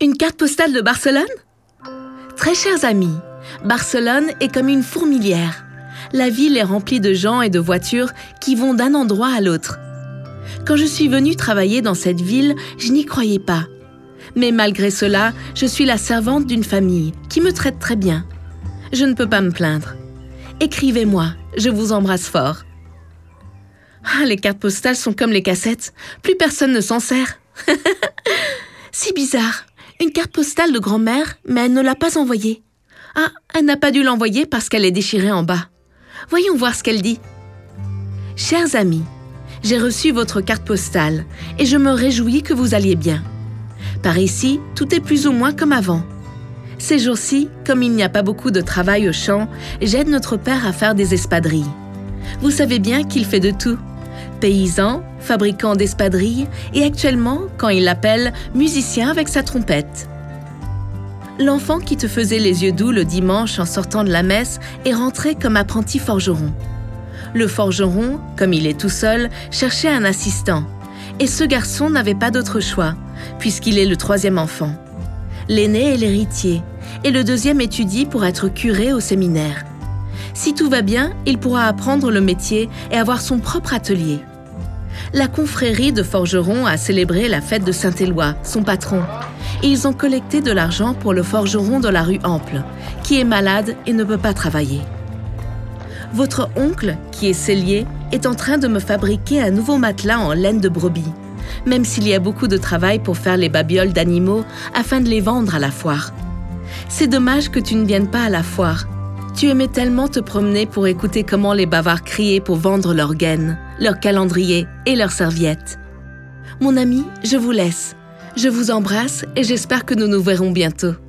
Une carte postale de Barcelone? Très chers amis, Barcelone est comme une fourmilière. La ville est remplie de gens et de voitures qui vont d'un endroit à l'autre. Quand je suis venue travailler dans cette ville, je n'y croyais pas. Mais malgré cela, je suis la servante d'une famille qui me traite très bien. Je ne peux pas me plaindre. Écrivez-moi, je vous embrasse fort. Ah, les cartes postales sont comme les cassettes, plus personne ne s'en sert. C'est bizarre, une carte postale de grand-mère, mais elle ne l'a pas envoyée. Ah, elle n'a pas dû l'envoyer parce qu'elle est déchirée en bas. Voyons voir ce qu'elle dit. Chers amis, j'ai reçu votre carte postale et je me réjouis que vous alliez bien. Par ici, tout est plus ou moins comme avant. Ces jours-ci, comme il n'y a pas beaucoup de travail au champ, j'aide notre père à faire des espadrilles. Vous savez bien qu'il fait de tout. Paysan, fabricant d'espadrilles et actuellement, quand il l'appelle, musicien avec sa trompette. L'enfant qui te faisait les yeux doux le dimanche en sortant de la messe est rentré comme apprenti forgeron. Le forgeron, comme il est tout seul, cherchait un assistant. Et ce garçon n'avait pas d'autre choix, puisqu'il est le 3e enfant. L'aîné est l'héritier, et le 2e étudie pour être curé au séminaire. Si tout va bien, il pourra apprendre le métier et avoir son propre atelier. La confrérie de forgerons a célébré la fête de Saint-Éloi, son patron. Et ils ont collecté de l'argent pour le forgeron de la rue Ample, qui est malade et ne peut pas travailler. Votre oncle, qui est sellier, est en train de me fabriquer un nouveau matelas en laine de brebis, même s'il y a beaucoup de travail pour faire les babioles d'animaux afin de les vendre à la foire. C'est dommage que tu ne viennes pas à la foire. Tu aimais tellement te promener pour écouter comment les bavards criaient pour vendre leurs gaines, leurs calendriers et leurs serviettes. Mon ami, je vous laisse. Je vous embrasse et j'espère que nous nous verrons bientôt.